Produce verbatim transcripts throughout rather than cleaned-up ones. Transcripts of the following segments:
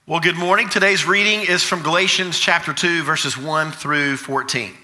Well, good morning. Today's reading is from Galatians chapter two, verses one through fourteen.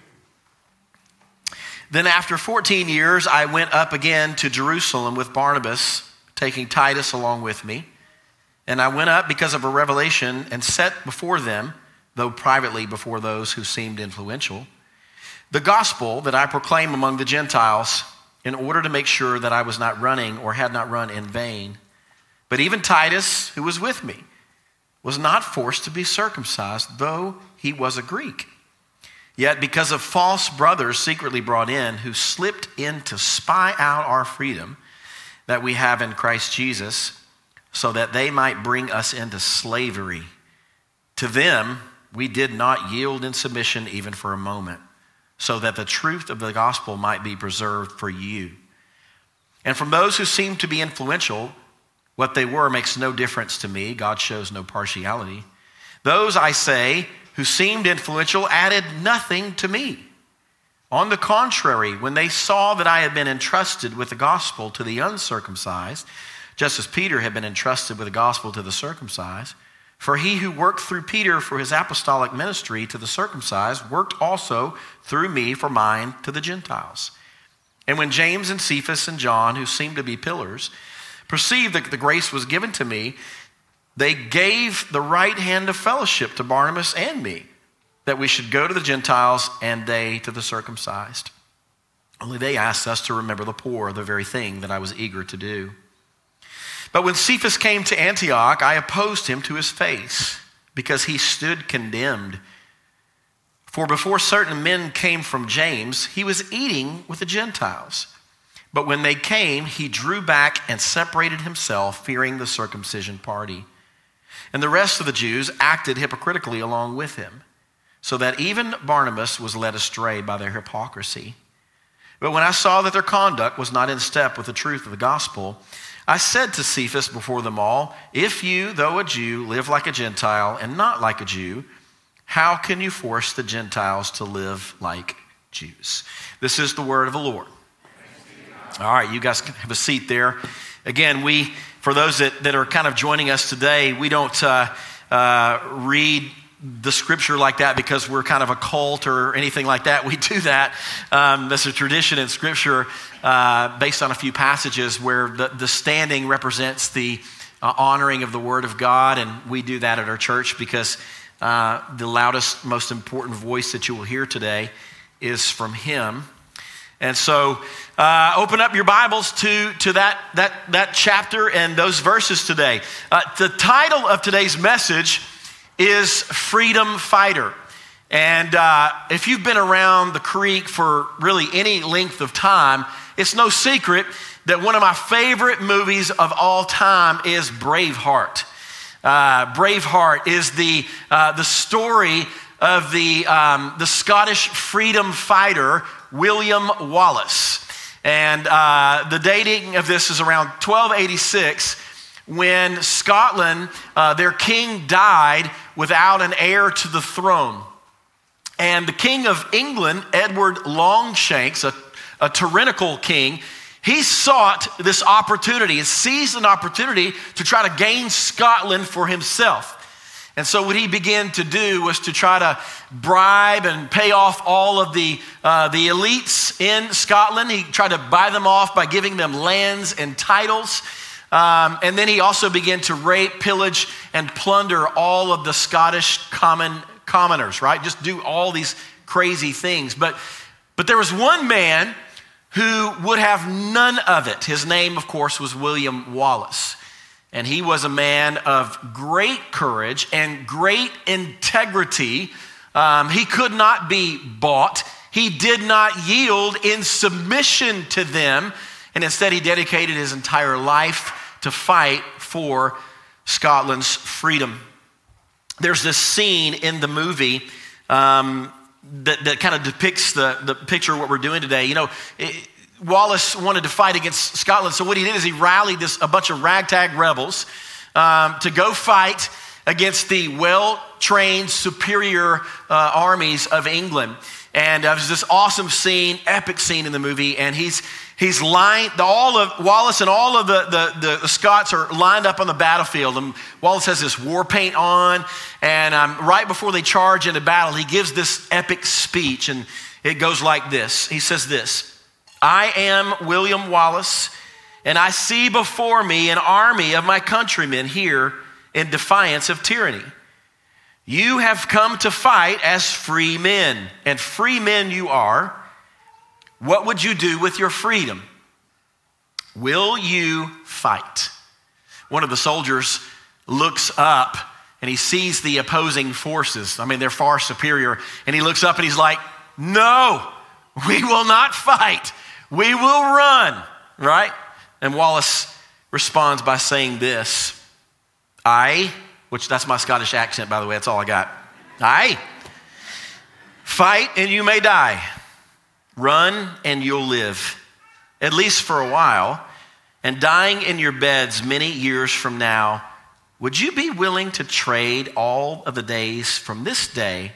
Then after fourteen years, I went up again to Jerusalem with Barnabas, taking Titus along with me. And I went up because of a revelation and set before them, though privately before those who seemed influential, the gospel that I proclaim among the Gentiles, in order to make sure that I was not running or had not run in vain. But even Titus, who was with me, was not forced to be circumcised, though he was a Greek. Yet because of false brothers secretly brought in, who slipped in to spy out our freedom that we have in Christ Jesus, so that they might bring us into slavery. To them, we did not yield in submission even for a moment, so that the truth of the gospel might be preserved for you. And from those who seemed to be influential, what they were makes no difference to me. God shows no partiality. Those, I say, who seemed influential added nothing to me. On the contrary, when they saw that I had been entrusted with the gospel to the uncircumcised, just as Peter had been entrusted with the gospel to the circumcised, for he who worked through Peter for his apostolic ministry to the circumcised worked also through me for mine to the Gentiles. And when James and Cephas and John, who seemed to be pillars, perceived that the grace was given to me, they gave the right hand of fellowship to Barnabas and me, that we should go to the Gentiles and they to the circumcised. Only they asked us to remember the poor, the very thing that I was eager to do. But when Cephas came to Antioch, I opposed him to his face, because he stood condemned. For before certain men came from James, he was eating with the Gentiles. But when they came, he drew back and separated himself, fearing the circumcision party. And the rest of the Jews acted hypocritically along with him, so that even Barnabas was led astray by their hypocrisy. But when I saw that their conduct was not in step with the truth of the gospel, I said to Cephas before them all, if you, though a Jew, live like a Gentile and not like a Jew, how can you force the Gentiles to live like Jews? This is the word of the Lord. All right, you guys can have a seat there. Again, we, for those that, that are kind of joining us today, we don't uh, uh, read the scripture like that because we're kind of a cult or anything like that. We do that. Um, that's a tradition in scripture uh, based on a few passages where the, the standing represents the uh, honoring of the word of God. And we do that at our church because uh, the loudest, most important voice that you will hear today is from him. And so uh, open up your Bibles to, to that, that, that chapter and those verses today. Uh, the title of today's message is Freedom Fighter. And uh, if you've been around the creek for really any length of time, it's no secret that one of my favorite movies of all time is Braveheart. Uh, Braveheart is the, uh, the story of the, um, the Scottish freedom fighter, William Wallace. And uh, the dating of this is around twelve eighty-six, when Scotland, uh, their king died without an heir to the throne. And the king of England, Edward Longshanks, a, a tyrannical king, he sought this opportunity, he seized an opportunity to try to gain Scotland for himself. And so what he began to do was to try to bribe and pay off all of the, uh, the elites in Scotland. He tried to buy them off by giving them lands and titles. Um, and then he also began to rape, pillage, and plunder all of the Scottish common commoners, right? Just do all these crazy things. But, but there was one man who would have none of it. His name, of course, was William Wallace. And he was a man of great courage and great integrity. Um, he could not be bought. He did not yield in submission to them. And instead, he dedicated his entire life to fight for Scotland's freedom. There's this scene in the movie um, that, that kind of depicts the, the picture of what we're doing today. You know, it, Wallace wanted to fight against Scotland, so what he did is he rallied this a bunch of ragtag rebels um, to go fight against the well-trained, superior uh, armies of England. And uh, there's this awesome scene, epic scene in the movie, and he's he's lined, all of Wallace and all of the, the, the Scots are lined up on the battlefield, and Wallace has this war paint on, and um, right before they charge into battle, he gives this epic speech, and it goes like this. He says this: "I am William Wallace, and I see before me an army of my countrymen here in defiance of tyranny. You have come to fight as free men, and free men you are. What would you do with your freedom? Will you fight?" One of the soldiers looks up and he sees the opposing forces. I mean, they're far superior. And he looks up and he's like, "No, we will not fight. We will run," right? And Wallace responds by saying this: "I," which that's my Scottish accent, by the way, that's all I got. "I fight and you may die. Run and you'll live, at least for a while, and dying in your beds many years from now, would you be willing to trade all of the days from this day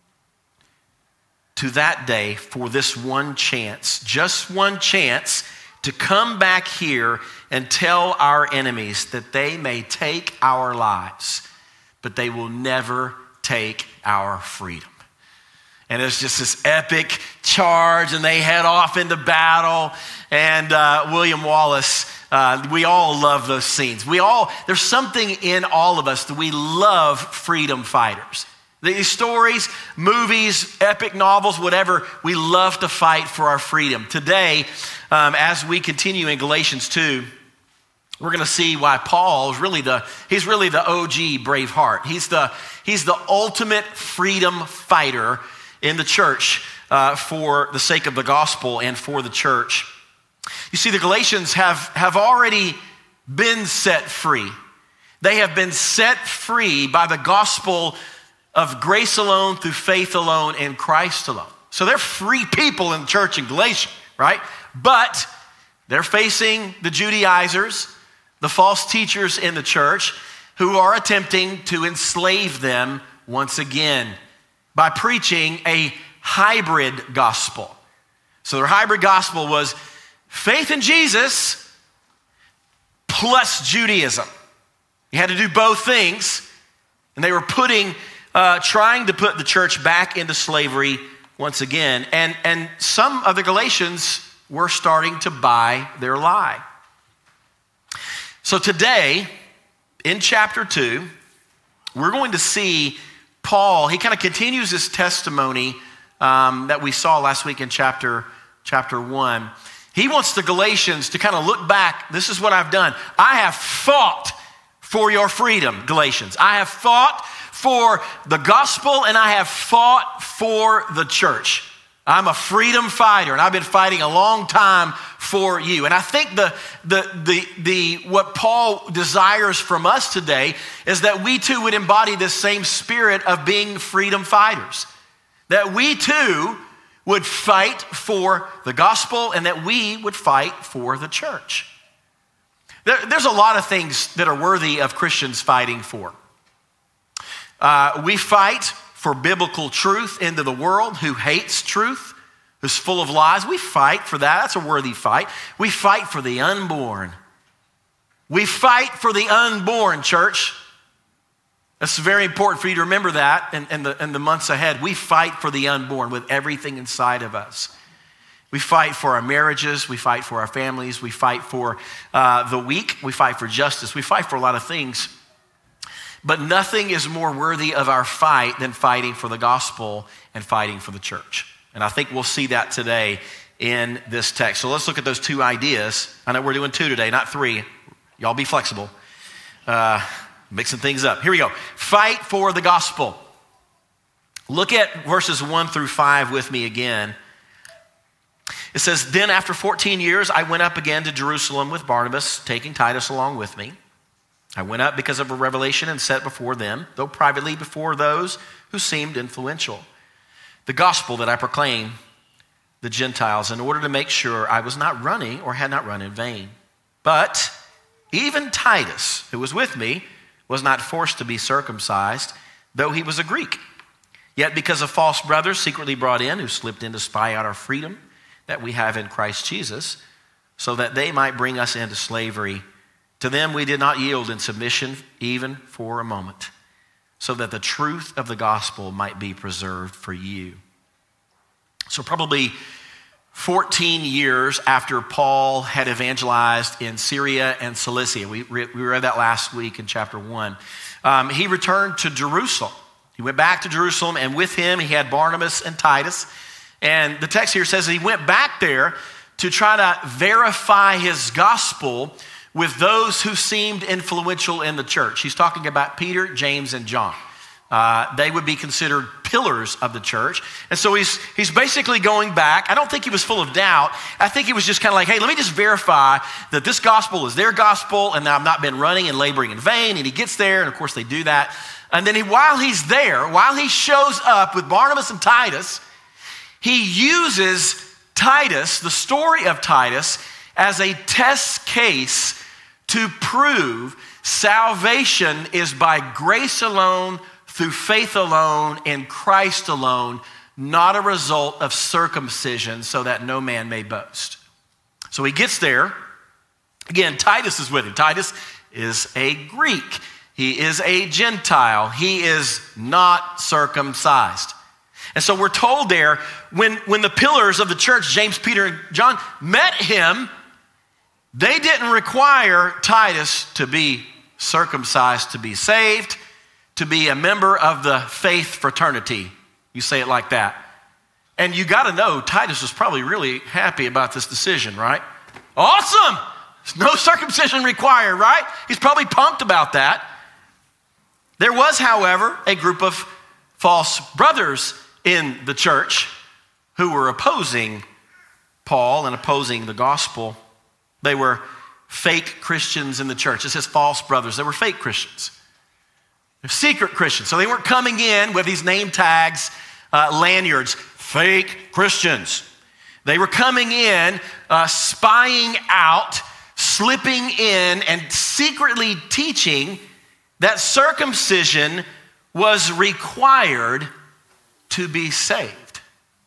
to that day for this one chance, just one chance to come back here and tell our enemies that they may take our lives, but they will never take our freedom?" And it's just this epic charge, and they head off into battle. And uh, William Wallace, uh, we all love those scenes. We all, there's something in all of us that we love freedom fighters. These stories, movies, epic novels, whatever, we love to fight for our freedom. Today, um, as we continue in Galatians two, we're going to see why Paul is really the, he's really the O G Braveheart. He's the, he's the ultimate freedom fighter in the church uh, for the sake of the gospel and for the church. You see, the Galatians have, have already been set free. They have been set free by the gospel of grace alone, through faith alone, in Christ alone. So they're free people in the church in Galatia, right? But they're facing the Judaizers, the false teachers in the church, who are attempting to enslave them once again by preaching a hybrid gospel. So their hybrid gospel was faith in Jesus plus Judaism. You had to do both things, and they were putting, uh, trying to put the church back into slavery once again. And, and some of the Galatians were starting to buy their lie. So today, in chapter two, we're going to see Paul, he kind of continues his testimony um, that we saw last week in chapter, chapter one. He wants the Galatians to kind of look back. This is what I've done. I have fought for your freedom, Galatians. I have fought for the gospel, and I have fought for the church. I'm a freedom fighter, and I've been fighting a long time for you. And I think the, the, the, the, what Paul desires from us today is that we too would embody this same spirit of being freedom fighters. That we too would fight for the gospel, and that we would fight for the church. There, there's a lot of things that are worthy of Christians fighting for. Uh, we fight for biblical truth into the world who hates truth, who's full of lies. We fight for that. That's a worthy fight. We fight for the unborn. We fight for the unborn, church. It's very important for you to remember that in, in, the, in the months ahead. We fight for the unborn with everything inside of us. We fight for our marriages. We fight for our families. We fight for uh, the weak. We fight for justice. We fight for a lot of things. But nothing is more worthy of our fight than fighting for the gospel and fighting for the church. And I think we'll see that today in this text. So let's look at those two ideas. I know we're doing two today, not three. Y'all be flexible. Uh, mixing things up. Here we go. Fight for the gospel. Look at verses one through five with me again. It says, "Then after fourteen years, I went up again to Jerusalem with Barnabas, taking Titus along with me. I went up because of a revelation and set before them, though privately before those who seemed influential, the gospel that I proclaim the Gentiles, in order to make sure I was not running or had not run in vain. But even Titus, who was with me, was not forced to be circumcised, though he was a Greek. Yet because of false brothers secretly brought in who slipped in to spy out our freedom that we have in Christ Jesus, so that they might bring us into slavery, to them we did not yield in submission even for a moment, so that the truth of the gospel might be preserved for you. So probably fourteen years after Paul had evangelized in Syria and Cilicia, we, re- we read that last week in chapter one, um, he returned to Jerusalem. He went back to Jerusalem, and with him he had Barnabas and Titus. And the text here says that he went back there to try to verify his gospel with those who seemed influential in the church. He's talking about Peter, James, and John. Uh, they would be considered pillars of the church. And so he's, he's basically going back. I don't think he was full of doubt. I think he was just kind of like, hey, let me just verify that this gospel is their gospel and that I've not been running and laboring in vain. And he gets there, and of course they do that. And then he, while he's there, while he shows up with Barnabas and Titus, he uses Titus, the story of Titus, as a test case to prove salvation is by grace alone, through faith alone, in Christ alone, not a result of circumcision, so that no man may boast. So he gets there. Again, Titus is with him. Titus is a Greek. He is a Gentile. He is not circumcised. And so we're told there, when, when the pillars of the church, James, Peter, and John, met him, they didn't require Titus to be circumcised to be saved, to be a member of the faith fraternity. You say it like that. And you got to know, Titus was probably really happy about this decision, right? Awesome! No circumcision required, right? He's probably pumped about that. There was, however, a group of false brothers in the church who were opposing Paul and opposing the gospel. They were fake Christians in the church. It says false brothers. They were fake Christians. They're secret Christians. So they weren't coming in with these name tags, uh, lanyards, fake Christians. They were coming in, uh, spying out, slipping in, and secretly teaching that circumcision was required to be saved.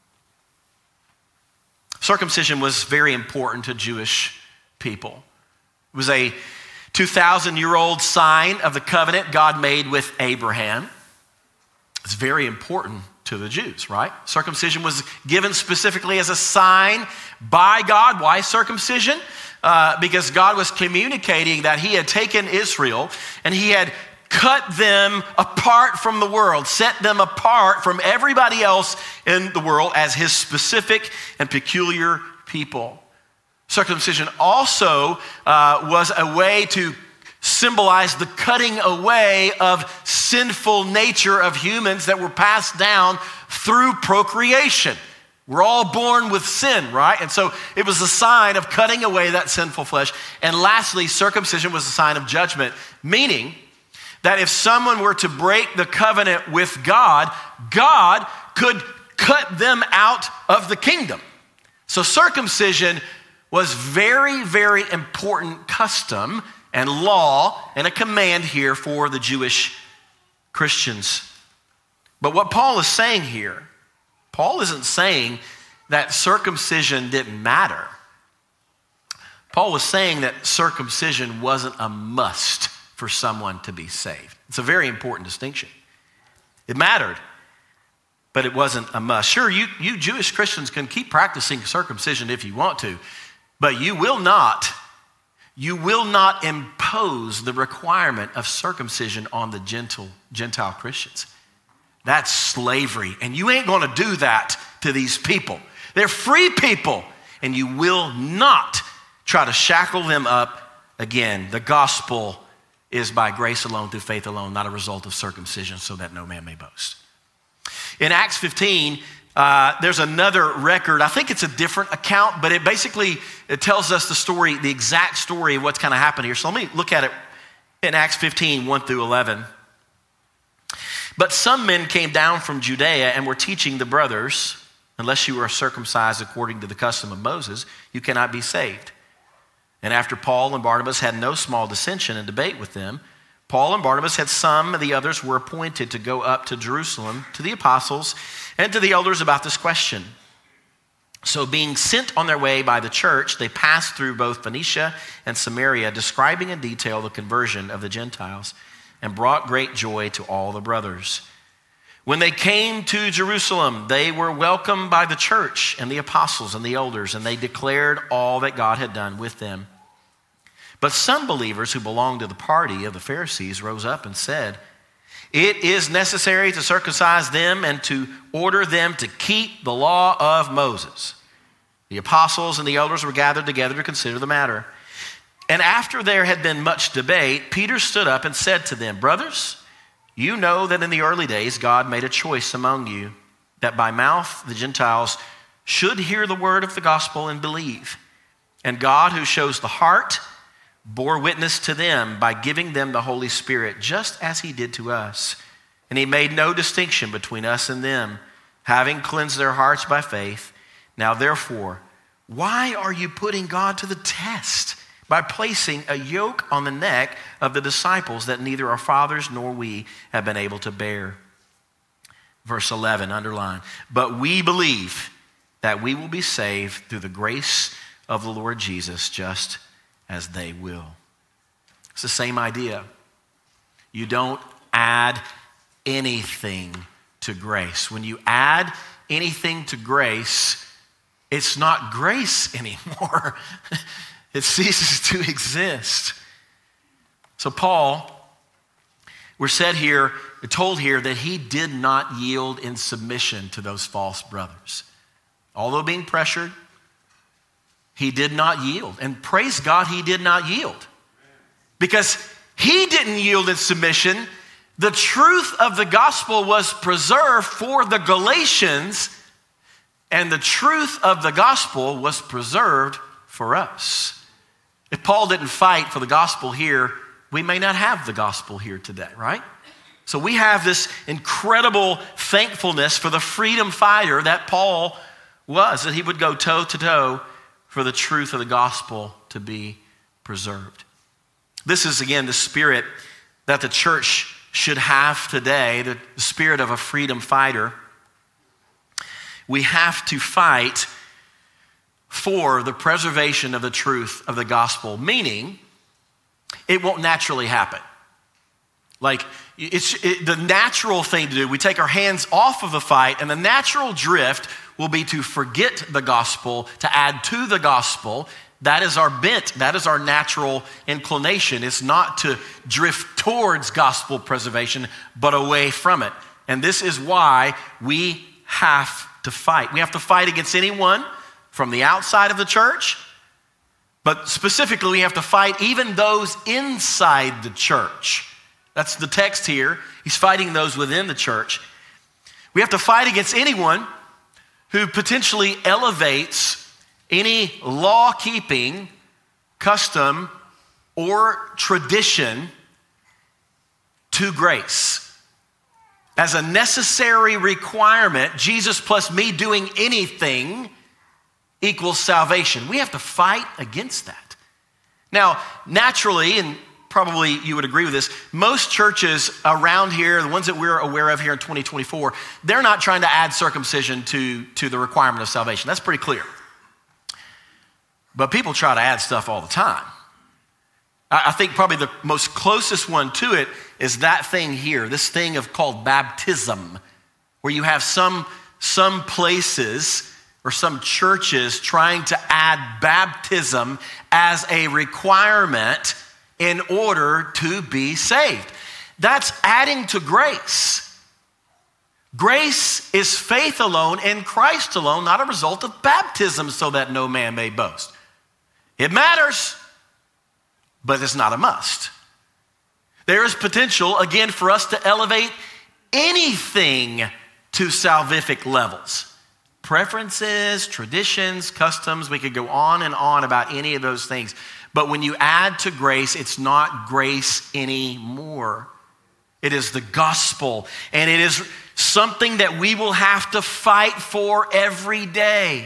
Circumcision was very important to Jewish people. It was a two thousand year old sign of the covenant God made with Abraham. It's very important to the Jews, right? Circumcision was given specifically as a sign by God. Why circumcision? Uh, because God was communicating that he had taken Israel and he had cut them apart from the world, set them apart from everybody else in the world as his specific and peculiar people. Circumcision also uh, was a way to symbolize the cutting away of sinful nature of humans that were passed down through procreation. We're all born with sin, right? And so it was a sign of cutting away that sinful flesh. And lastly, circumcision was a sign of judgment, meaning that if someone were to break the covenant with God, God could cut them out of the kingdom. So circumcision was very, very important custom and law and a command here for the Jewish Christians. But what Paul is saying here, Paul isn't saying that circumcision didn't matter. Paul was saying that circumcision wasn't a must for someone to be saved. It's a very important distinction. It mattered, but it wasn't a must. Sure, you, you Jewish Christians can keep practicing circumcision if you want to, but you will not, you will not impose the requirement of circumcision on the Gentile, Gentile Christians. That's slavery, and you ain't gonna do that to these people. They're free people, and you will not try to shackle them up again. The gospel is by grace alone, through faith alone, not a result of circumcision, so that no man may boast. In Acts fifteen, uh, there's another record. I think it's a different account, but it basically it tells us the story, the exact story of what's kind of happened here. So let me look at it in Acts fifteen, one through eleven. But some men came down from Judea and were teaching the brothers, unless you are circumcised according to the custom of Moses, you cannot be saved. And after Paul and Barnabas had no small dissension and debate with them, Paul and Barnabas had some, and the others were appointed to go up to Jerusalem to the apostles and to the elders about this question. So being sent on their way by the church, they passed through both Phoenicia and Samaria, describing in detail the conversion of the Gentiles, and brought great joy to all the brothers. When they came to Jerusalem, they were welcomed by the church and the apostles and the elders, and they declared all that God had done with them. But some believers who belonged to the party of the Pharisees rose up and said, "It is necessary to circumcise them and to order them to keep the law of Moses." The apostles and the elders were gathered together to consider the matter. And after there had been much debate, Peter stood up and said to them, "Brothers, you know that in the early days God made a choice among you, that by mouth the Gentiles should hear the word of the gospel and believe. And God, who shows the heart, bore witness to them by giving them the Holy Spirit, just as he did to us. And he made no distinction between us and them, having cleansed their hearts by faith. Now therefore, why are you putting God to the test by placing a yoke on the neck of the disciples that neither our fathers nor we have been able to bear?" Verse eleven, underline. "But we believe that we will be saved through the grace of the Lord Jesus, just as they will." It's the same idea. You don't add anything to grace. When you add anything to grace, it's not grace anymore. It ceases to exist. So Paul, we're said here, we're told here that he did not yield in submission to those false brothers. Although being pressured, he did not yield. And praise God, he did not yield. Because he didn't yield in submission. The truth of the gospel was preserved for the Galatians, and the truth of the gospel was preserved for us. If Paul didn't fight for the gospel here, we may not have the gospel here today, right? So we have this incredible thankfulness for the freedom fighter that Paul was, that he would go toe to toe for the truth of the gospel to be preserved. This is, again, the spirit that the church should have today, the spirit of a freedom fighter. We have to fight for the preservation of the truth of the gospel, meaning it won't naturally happen. Like, it's it, the natural thing to do, we take our hands off of the fight, and the natural drift will be to forget the gospel, to add to the gospel. That is our bent. That is our natural inclination. It's not to drift towards gospel preservation, but away from it. And this is why we have to fight. We have to fight against anyone from the outside of the church, but specifically we have to fight even those inside the church. That's the text here. He's fighting those within the church. We have to fight against anyone who potentially elevates any law-keeping, custom, or tradition to grace. As a necessary requirement, Jesus plus me doing anything equals salvation. We have to fight against that. Now, naturally, and probably you would agree with this, most churches around here, the ones that we're aware of here in twenty twenty-four, they're not trying to add circumcision to, to the requirement of salvation. That's pretty clear. But people try to add stuff all the time. I think probably the most closest one to it is that thing here, this thing of called baptism, where you have some, some places or some churches trying to add baptism as a requirement in order to be saved. That's adding to grace. Grace is faith alone in Christ alone, not a result of baptism, so that no man may boast. It matters, but it's not a must. There is potential, again, for us to elevate anything to salvific levels. Preferences, traditions, customs, we could go on and on about any of those things. But when you add to grace, it's not grace anymore. It is the gospel, and it is something that we will have to fight for every day.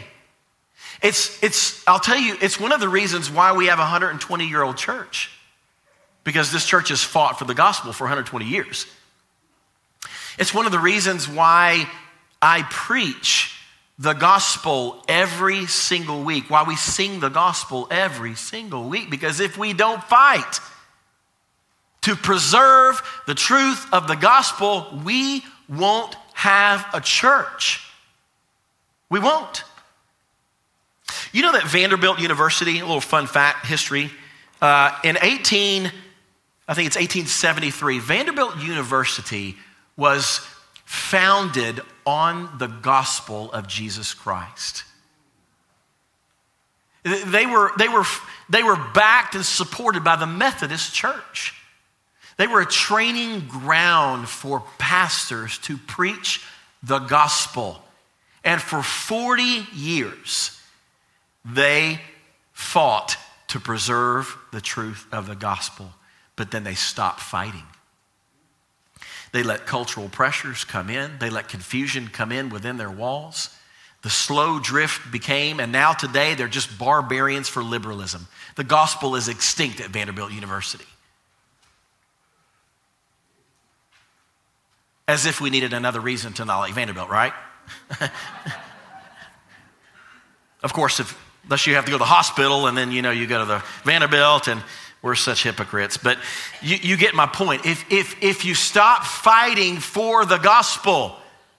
It's, it's, I'll tell you, it's one of the reasons why we have a one hundred twenty-year-old church. because this church has fought for the gospel for one hundred twenty years. It's one of the reasons why I preach the gospel every single week, why we sing the gospel every single week, because if we don't fight to preserve the truth of the gospel, we won't have a church. We won't. You know that Vanderbilt University, a little fun fact, history, uh, in eighteen, I think it's eighteen seventy-three, Vanderbilt University was founded on the gospel of Jesus Christ. They were, they were, they were backed and supported by the Methodist Church. They were a training ground for pastors to preach the gospel. And for forty years, they fought to preserve the truth of the gospel, but then they stopped fighting. They let cultural pressures come in. They let confusion come in within their walls. The slow drift became, and now today they're just barbarians for liberalism. The gospel is extinct at Vanderbilt University. As if we needed another reason to not like Vanderbilt, right? Of course, if, unless you have to go to the hospital and then, you know, you go to the Vanderbilt, and we're such hypocrites. But you, you get my point. If, if, if you stop fighting for the gospel,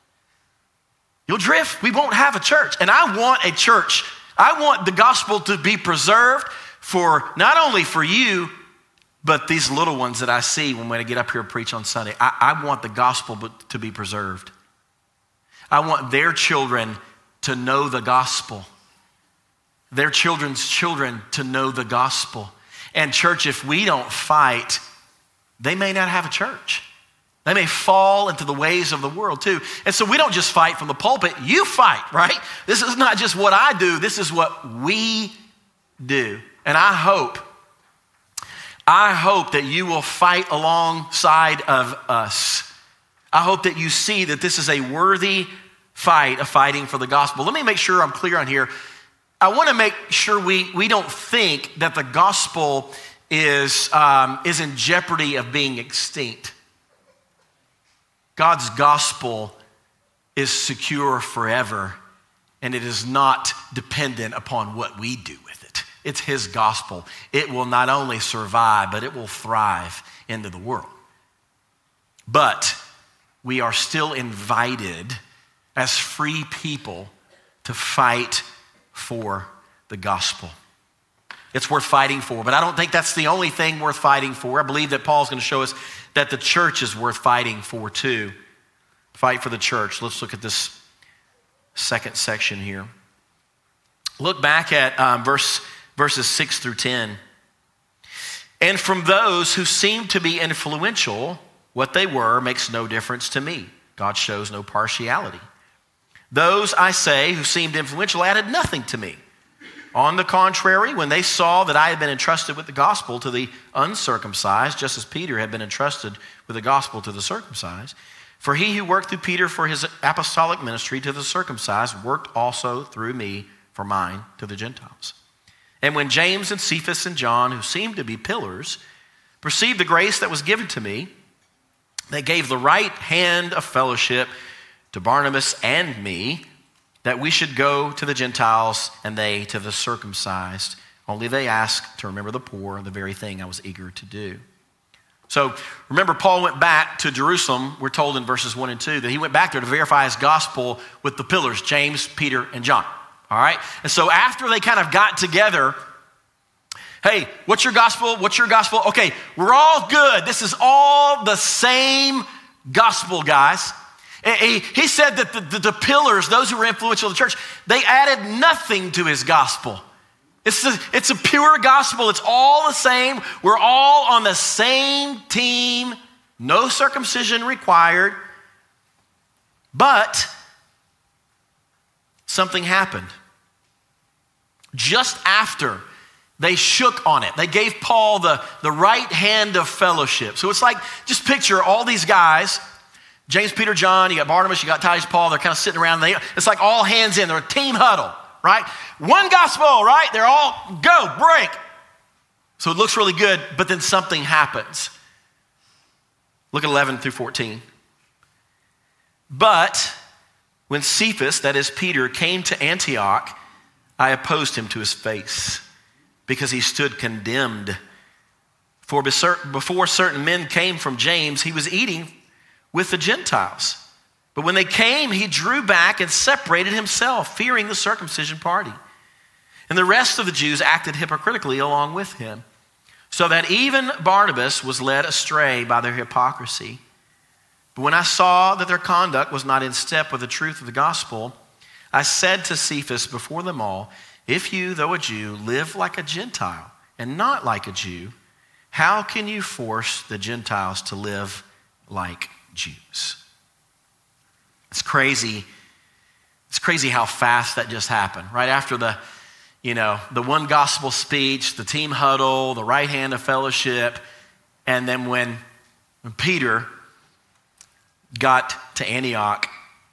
you'll drift. We won't have a church. And I want a church. I want the gospel to be preserved for not only for you, but these little ones that I see when I get up here and preach on Sunday. I, I want the gospel to be preserved. I want their children to know the gospel. Their children's children to know the gospel. And church, if we don't fight, they may not have a church. They may fall into the ways of the world too. And so we don't just fight from the pulpit. You fight, right? This is not just what I do. This is what we do. And I hope, I hope that you will fight alongside of us. I hope that you see that this is a worthy fight of fighting for the gospel. Let me make sure I'm clear on here. I want to make sure we, we don't think that the gospel is, um, is in jeopardy of being extinct. God's gospel is secure forever, and it is not dependent upon what we do with it. It's his gospel. It will not only survive, but it will thrive into the world. But we are still invited as free people to fight for the gospel. It's worth fighting for, but I don't think that's the only thing worth fighting for. I believe that Paul's going to show us that the church is worth fighting for too. Fight for the church. Let's look at this second section here. Look back at um, verse verses six through ten. And from those who seem to be influential, what they were makes no difference to me. God shows no partiality. Those, I say, who seemed influential added nothing to me. On the contrary, when they saw that I had been entrusted with the gospel to the uncircumcised, just as Peter had been entrusted with the gospel to the circumcised, for he who worked through Peter for his apostolic ministry to the circumcised worked also through me for mine to the Gentiles. And when James and Cephas and John, who seemed to be pillars, perceived the grace that was given to me, they gave the right hand of fellowship to Barnabas and me, that we should go to the Gentiles and they to the circumcised. Only they asked to remember the poor, the very thing I was eager to do. So remember, Paul went back to Jerusalem. We're told in verses one and two that he went back there to verify his gospel with the pillars, James, Peter, and John. All right? And so after they kind of got together, hey, what's your gospel? What's your gospel? Okay, we're all good. This is all the same gospel, guys. He, he said that the, the, the pillars, those who were influential in the church, they added nothing to his gospel. It's a, it's a pure gospel. It's all the same. We're all on the same team. No circumcision required. But something happened. Just after they shook on it, they gave Paul the, the right hand of fellowship. So it's like, just picture all these guys, James, Peter, John, you got Barnabas, you got Titus, Paul, they're kind of sitting around. They, it's like all hands in, they're a team huddle, right? One gospel, right? They're all, go, break. So it looks really good, but then something happens. Look at eleven through fourteen. But when Cephas, that is Peter, came to Antioch, I opposed him to his face because he stood condemned. For before certain men came from James, he was eating with the Gentiles. But when they came, he drew back and separated himself, fearing the circumcision party. And the rest of the Jews acted hypocritically along with him, so that even Barnabas was led astray by their hypocrisy. But when I saw that their conduct was not in step with the truth of the gospel, I said to Cephas before them all, if you, though a Jew, live like a Gentile and not like a Jew, how can you force the Gentiles to live like Jews? It's crazy. It's crazy how fast that just happened. Right after the, you know, the one gospel speech, the team huddle, the right hand of fellowship, and then when, when Peter got to Antioch,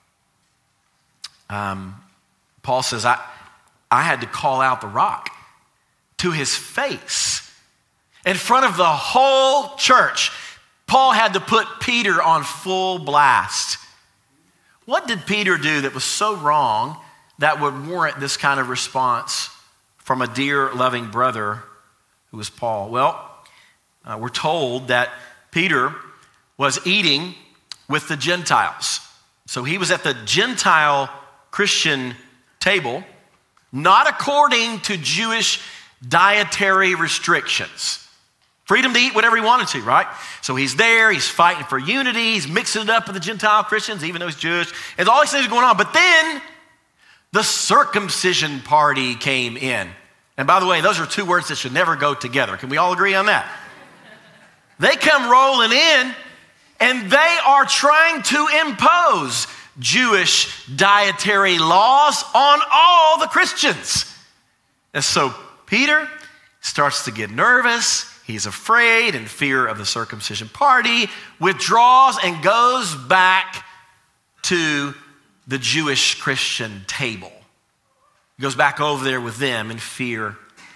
um, Paul says, I, I had to call out the rock to his face. In front of the whole church, Paul had to put Peter on full blast. What did Peter do that was so wrong that would warrant this kind of response from a dear, loving brother who was Paul? Well, uh, we're told that Peter was eating with the Gentiles. So he was at the Gentile Christian table, not according to Jewish dietary restrictions. Freedom to eat whatever he wanted to, right? So he's there, he's fighting for unity, he's mixing it up with the Gentile Christians, even though he's Jewish. And all these things are going on. But then the circumcision party came in. And by the way, those are two words that should never go together. Can we all agree on that? They come rolling in, and they are trying to impose Jewish dietary laws on all the Christians. And so Peter starts to get nervous. He's afraid and fear of the circumcision party, withdraws and goes back to the Jewish Christian table. He goes back over there with them in fear.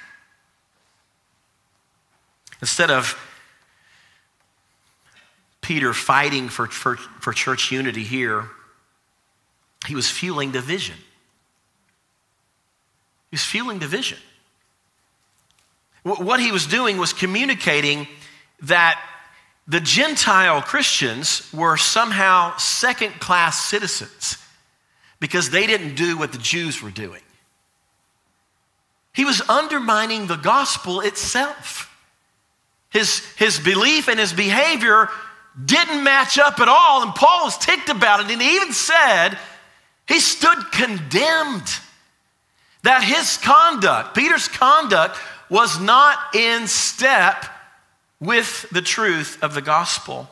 Instead of Peter fighting for, for, for church unity here, he was fueling division. He was fueling division. What he was doing was communicating that the Gentile Christians were somehow second-class citizens because they didn't do what the Jews were doing. He was undermining the gospel itself. His, his belief and his behavior didn't match up at all, and Paul was ticked about it, and he even said he stood condemned that his conduct, Peter's conduct, was not in step with the truth of the gospel.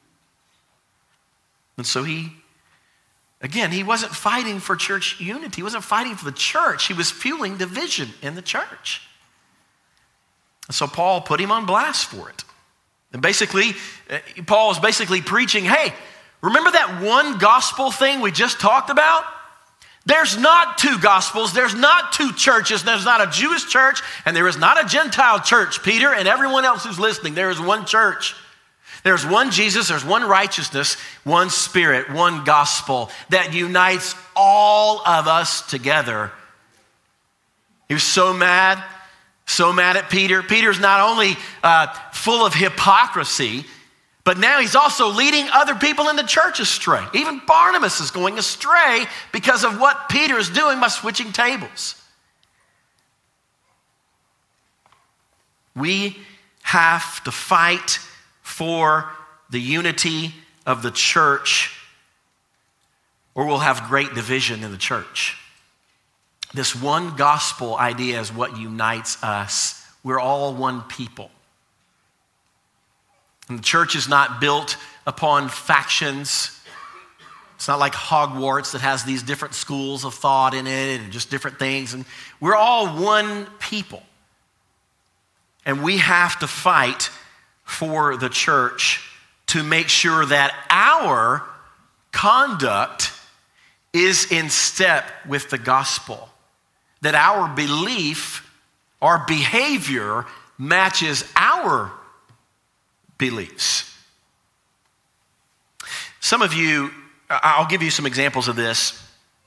And so he, again, he wasn't fighting for church unity. He wasn't fighting for the church. He was fueling division in the church. And so Paul put him on blast for it. And basically, Paul was basically preaching, hey, remember that one gospel thing we just talked about? There's not two gospels, there's not two churches, there's not a Jewish church, and there is not a Gentile church, Peter, and everyone else who's listening. There is one church. There's one Jesus, there's one righteousness, one spirit, one gospel that unites all of us together. He was so mad, so mad at Peter. Peter's not only uh, full of hypocrisy, but now he's also leading other people in the church astray. Even Barnabas is going astray because of what Peter is doing by switching tables. We have to fight for the unity of the church, or we'll have great division in the church. This one gospel idea is what unites us. We're all one people. And the church is not built upon factions. It's not like Hogwarts that has these different schools of thought in it and just different things. And we're all one people. And we have to fight for the church to make sure that our conduct is in step with the gospel. That our belief, our behavior matches our beliefs. Some of you, I'll give you some examples of this.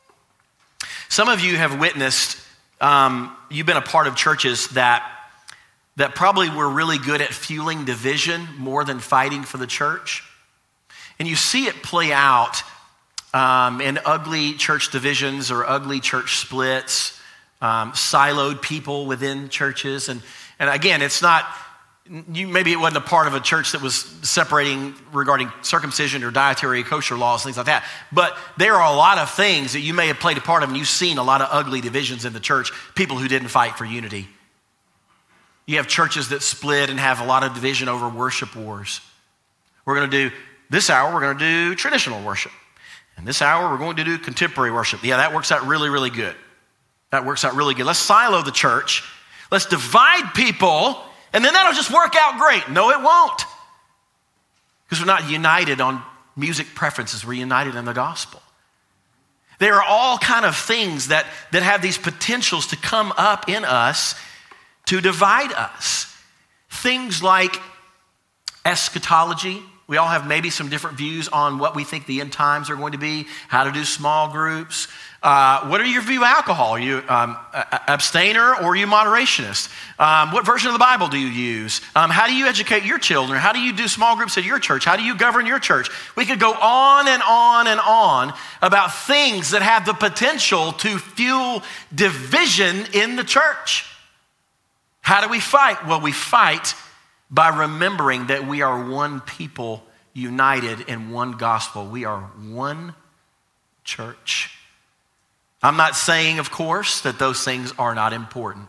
Some of you have witnessed, um, you've been a part of churches that, that probably were really good at fueling division more than fighting for the church. And you see it play out um, in ugly church divisions or ugly church splits, um, siloed people within churches. And, and again, it's not, you maybe it wasn't a part of a church that was separating regarding circumcision or dietary kosher laws, things like that. But there are a lot of things that you may have played a part of, and you've seen a lot of ugly divisions in the church, people who didn't fight for unity. You have churches that split and have a lot of division over worship wars. We're going to do, this hour, we're going to do traditional worship. And this hour, we're going to do contemporary worship. Yeah, that works out really, really good. That works out really good. Let's silo the church. Let's divide people, and then that'll just work out great. No, it won't. Because we're not united on music preferences. We're united in the gospel. There are all kind of things that, that have these potentials to come up in us to divide us. Things like eschatology. We all have maybe some different views on what we think the end times are going to be, how to do small groups. Uh, what are your view of alcohol? Are you um, abstainer or are you moderationist? Um, what version of the Bible do you use? Um, how do you educate your children? How do you do small groups at your church? How do you govern your church? We could go on and on and on about things that have the potential to fuel division in the church. How do we fight? Well, we fight by remembering that we are one people united in one gospel. We are one church. I'm not saying, of course, that those things are not important.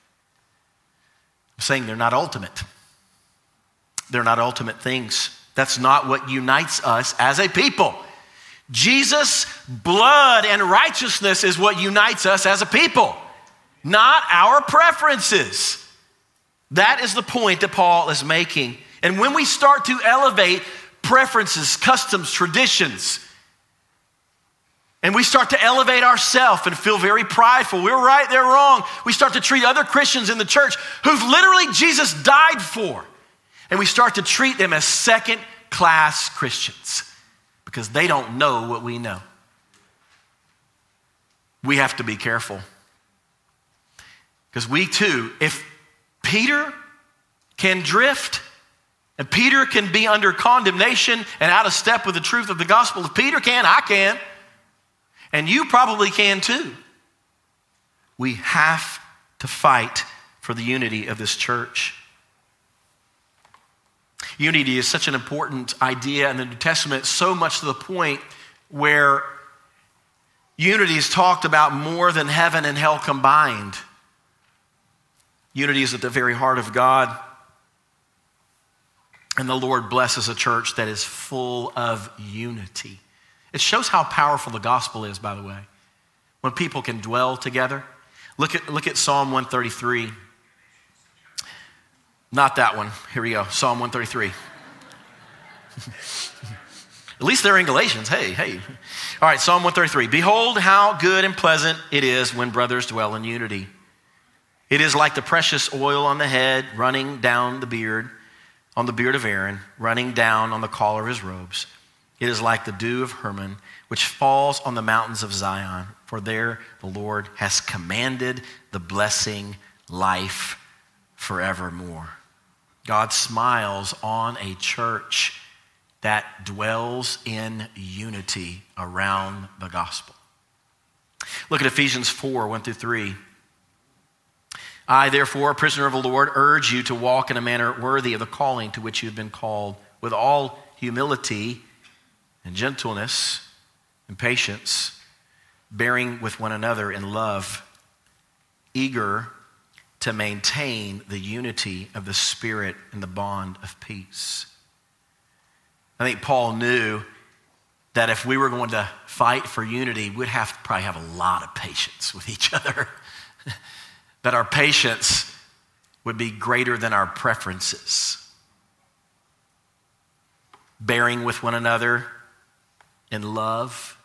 I'm saying they're not ultimate. They're not ultimate things. That's not what unites us as a people. Jesus' blood and righteousness is what unites us as a people, not our preferences. That is the point that Paul is making. And when we start to elevate preferences, customs, traditions, and we start to elevate ourselves and feel very prideful, we're right, they're wrong. We start to treat other Christians in the church who've literally Jesus died for, and we start to treat them as second-class Christians because they don't know what we know. We have to be careful. Because we too, if Peter can drift, and Peter can be under condemnation and out of step with the truth of the gospel. If Peter can, I can. And you probably can too. We have to fight for the unity of this church. Unity is such an important idea in the New Testament, so much to the point where unity is talked about more than heaven and hell combined. Unity is at the very heart of God. And the Lord blesses a church that is full of unity. It shows how powerful the gospel is, by the way. When people can dwell together. Look at, look at Psalm one thirty-three. Not that one. Here we go. Psalm one thirty-three. At least they're in Galatians. Hey, hey. All right, Psalm one thirty-three. Behold how good and pleasant it is when brothers dwell in unity. It is like the precious oil on the head running down the beard, on the beard of Aaron, running down on the collar of his robes. It is like the dew of Hermon, which falls on the mountains of Zion. For there the Lord has commanded the blessing, life forevermore. God smiles on a church that dwells in unity around the gospel. Look at Ephesians four, one through three. I, therefore, a prisoner of the Lord, urge you to walk in a manner worthy of the calling to which you have been called, with all humility and gentleness and patience, bearing with one another in love, eager to maintain the unity of the Spirit in the bond of peace. I think Paul knew that if we were going to fight for unity, we'd have to probably have a lot of patience with each other. That our patience would be greater than our preferences. Bearing with one another in love,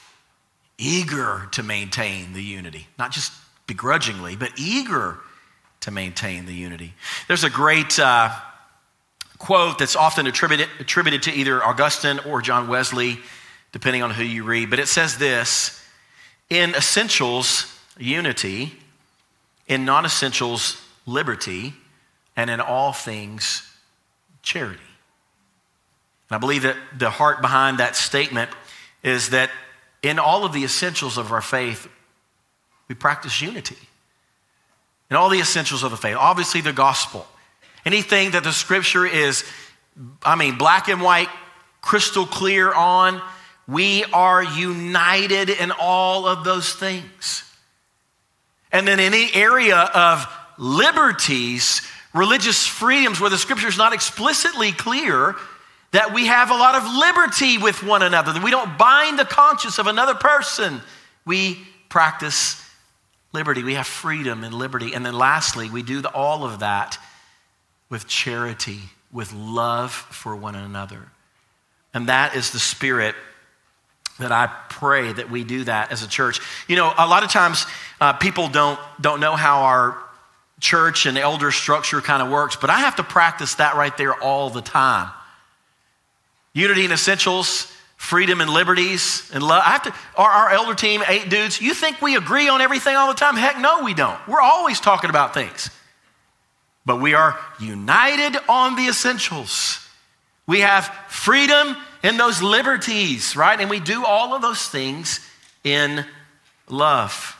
eager to maintain the unity. Not just begrudgingly, but eager to maintain the unity. There's a great uh, quote that's often attributed, attributed to either Augustine or John Wesley, depending on who you read, but it says this: in essentials, unity; in non-essentials, liberty; and in all things, charity. And I believe that the heart behind that statement is that in all of the essentials of our faith, we practice unity. In all the essentials of the faith, obviously the gospel. Anything that the scripture is, I mean, black and white, crystal clear on, we are united in all of those things. And then any area of liberties, religious freedoms, where the scripture is not explicitly clear, that we have a lot of liberty with one another, that we don't bind the conscience of another person. We practice liberty. We have freedom and liberty. And then lastly, we do the, all of that with charity, with love for one another. And that is the spirit that I pray that we do that as a church. You know, a lot of times uh, people don't, don't know how our church and elder structure kind of works, but I have to practice that right there all the time. Unity and essentials, freedom and liberties, and love. I have to, our, our elder team, eight dudes, you think we agree on everything all the time? Heck no, we don't. We're always talking about things. But we are united on the essentials. We have freedom in those liberties, right? And we do all of those things in love.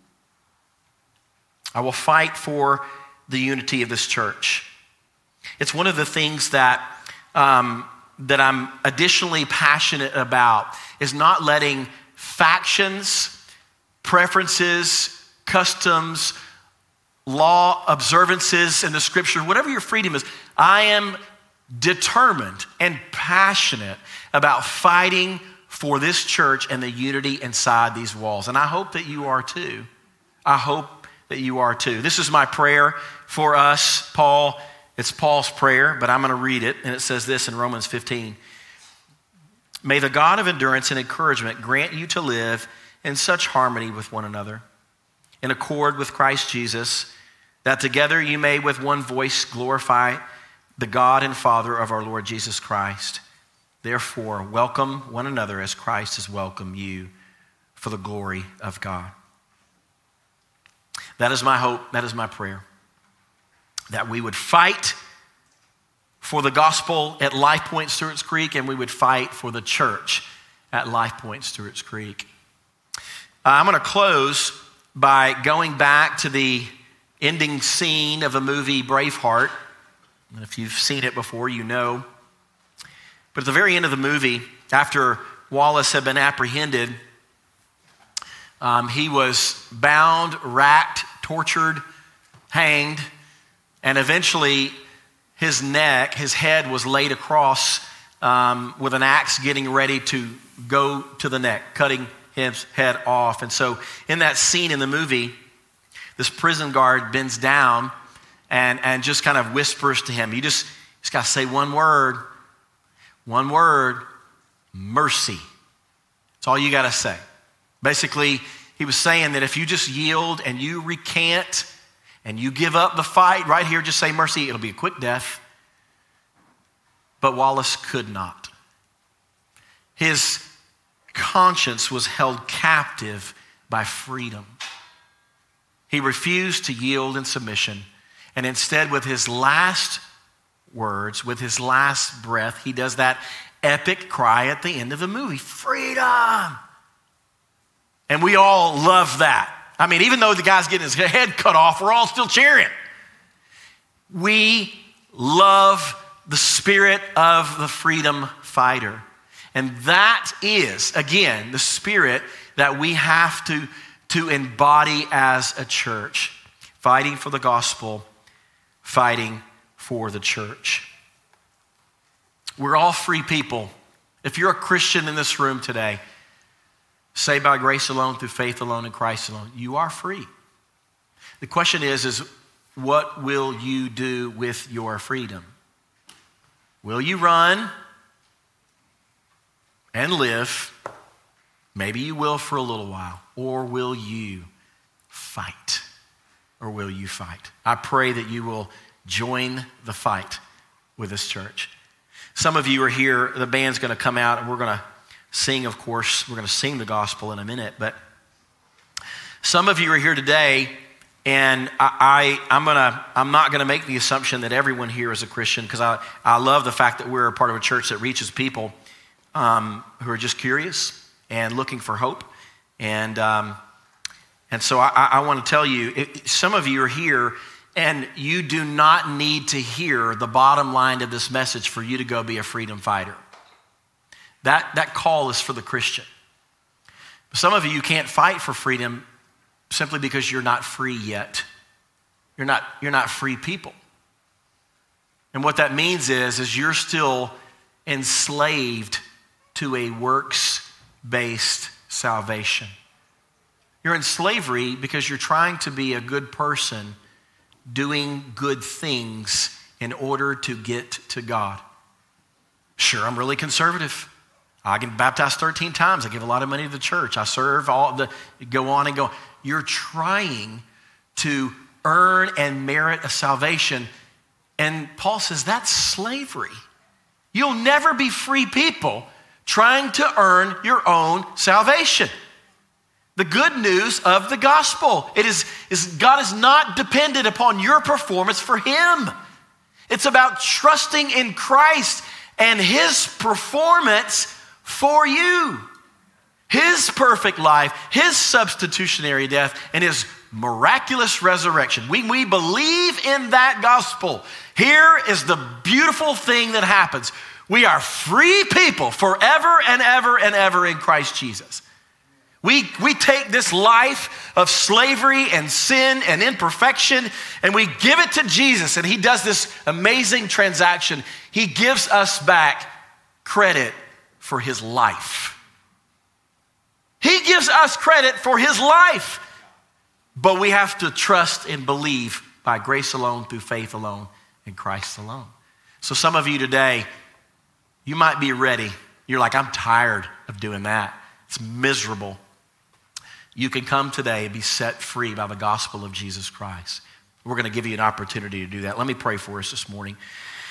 I will fight for the unity of this church. It's one of the things that um, that I'm additionally passionate about, is not letting factions, preferences, customs, law observances in the scripture, whatever your freedom is, I am determined and passionate about fighting for this church and the unity inside these walls. And I hope that you are too. I hope that you are too. This is my prayer for us, Paul. It's Paul's prayer, but I'm going to read it, and it says this in Romans fifteen. May the God of endurance and encouragement grant you to live in such harmony with one another, in accord with Christ Jesus, that together you may with one voice glorify the God and Father of our Lord Jesus Christ. Therefore, welcome one another as Christ has welcomed you for the glory of God. That is my hope. That is my prayer. That we would fight for the gospel at Life Point Stewart's Creek, and we would fight for the church at Life Point Stewart's Creek. Uh, I'm going to close by going back to the ending scene of the movie Braveheart. And if you've seen it before, you know. But at the very end of the movie, after Wallace had been apprehended, um, he was bound, racked, tortured, hanged, and eventually his neck, his head was laid across um, with an axe, getting ready to go to the neck, cutting his head off. And so in that scene in the movie, this prison guard bends down and, and just kind of whispers to him. You just, just got to say one word, one word, mercy. That's all you got to say. Basically, he was saying that if you just yield and you recant and you give up the fight right here, just say mercy, it'll be a quick death. But Wallace could not. His conscience was held captive by freedom. He refused to yield in submission, and instead with his last words, with his last breath, he does that epic cry at the end of the movie, freedom! And we all love that. I mean, even though the guy's getting his head cut off, we're all still cheering. We love the spirit of the freedom fighter. And that is, again, the spirit that we have to, to embody as a church. Fighting for the gospel, fighting for the church. We're all free people. If you're a Christian in this room today, saved by grace alone, through faith alone, in Christ alone, you are free. The question is, is what will you do with your freedom? Will you run and live? Maybe you will for a little while. Or will you fight? or will you fight? I pray that you will join the fight with this church. Some of you are here, the band's going to come out, and we're going to sing, of course. We're going to sing the gospel in a minute, but some of you are here today, and I, I, I'm gonna, I'm not going to make the assumption that everyone here is a Christian, because I, I love the fact that we're a part of a church that reaches people um, who are just curious and looking for hope. And um, and so I, I want to tell you, it, some of you are here, and you do not need to hear the bottom line of this message for you to go be a freedom fighter. That, that call is for the Christian. Some of you, you can't fight for freedom simply because you're not free yet. You're not, you're not free people. And what that means is, is you're still enslaved to a works-based salvation. You're in slavery because you're trying to be a good person doing good things in order to get to God. Sure, I'm really conservative. I get baptized thirteen times. I give a lot of money to the church. I serve all the, go on and go. You're trying to earn and merit a salvation. And Paul says that's slavery. You'll never be free people trying to earn your own salvation. The good news of the gospel, it is, is God is not dependent upon your performance for him. It's about trusting in Christ and his performance for you. His perfect life, his substitutionary death, and his miraculous resurrection. We, we believe in that gospel. Here is the beautiful thing that happens. We are free people forever and ever and ever in Christ Jesus. We, we take this life of slavery and sin and imperfection, and we give it to Jesus, and he does this amazing transaction. He gives us back credit for his life. He gives us credit for his life, but we have to trust and believe by grace alone, through faith alone, in Christ alone. So some of you today, you might be ready. You're like, I'm tired of doing that. It's miserable. You can come today and be set free by the gospel of Jesus Christ. We're going to give you an opportunity to do that. Let me pray for us this morning.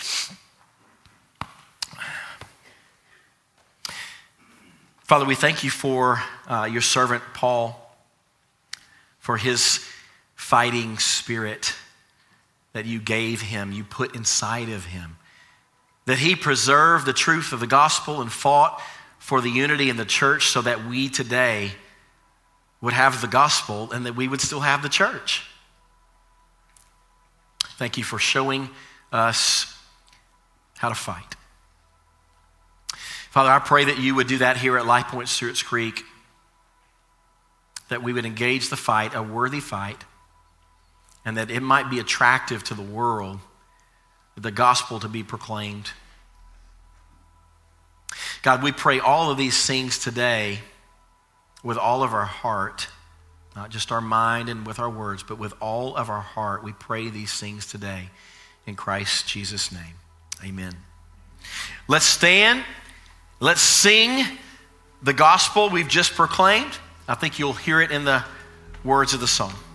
Father, we thank you for uh, your servant Paul, for his fighting spirit that you gave him, you put inside of him, that he preserved the truth of the gospel and fought for the unity in the church so that we today would have the gospel and that we would still have the church. Thank you for showing us how to fight. Father, I pray that you would do that here at Life Point Stewart's Creek, that we would engage the fight, a worthy fight, and that it might be attractive to the world, the gospel to be proclaimed. God, we pray all of these things today with all of our heart, not just our mind and with our words, but with all of our heart. We pray these things today in Christ Jesus' name. Amen. Let's stand. Let's sing the gospel we've just proclaimed. I think you'll hear it in the words of the song.